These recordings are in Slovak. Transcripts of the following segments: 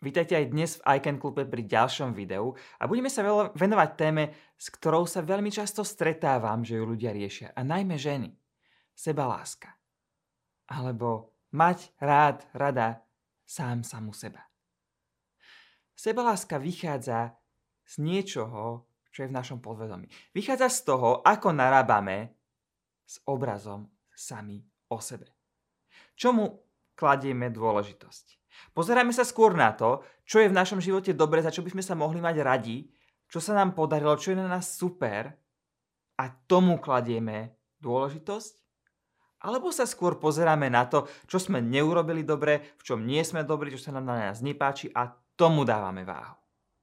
Vítajte aj dnes v iCan klube pri ďalšom videu a budeme sa venovať téme, s ktorou sa veľmi často stretávam, že ju ľudia riešia, a najmä ženy. Sebaláska. Alebo mať rád, rada sám samu seba. Sebaláska vychádza z niečoho, čo je v našom podvedomí. Vychádza z toho, ako narábame s obrazom sami o sebe. Čomu kladieme dôležitosť? Pozeráme sa skôr na to, čo je v našom živote dobre, za čo by sme sa mohli mať radi, čo sa nám podarilo, čo je na nás super, a tomu kladieme dôležitosť? Alebo sa skôr pozeráme na to, čo sme neurobili dobre, v čom nie sme dobrí, čo sa nám na nás nepáči, a tomu dávame váhu.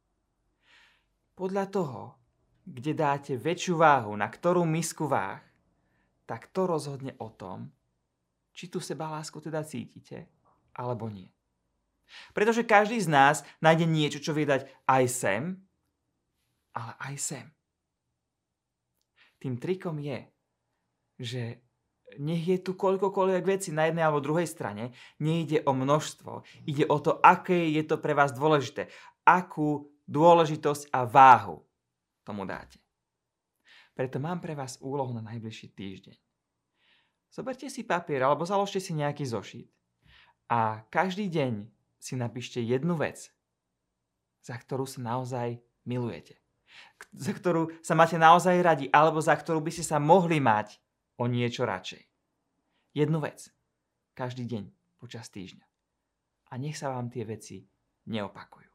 Podľa toho, kde dáte väčšiu váhu, na ktorú misku váh, tak to rozhodne o tom, či tú sebalásku teda cítite, alebo nie. Pretože každý z nás nájde niečo, čo vie dať aj sem, ale aj sem. Tým trikom je, že nech je tu koľkokoľvek veci na jednej alebo druhej strane, nejde o množstvo, ide o to, aké je to pre vás dôležité, akú dôležitosť a váhu tomu dáte. Preto mám pre vás úlohu na najbližší týždeň. Zoberte si papier alebo založte si nejaký zošit a každý deň si napíšte jednu vec, za ktorú sa naozaj milujete, za ktorú sa máte naozaj radi, alebo za ktorú by ste sa mohli mať o niečo radšej. Jednu vec, každý deň počas týždňa. A nech sa vám tie veci neopakujú.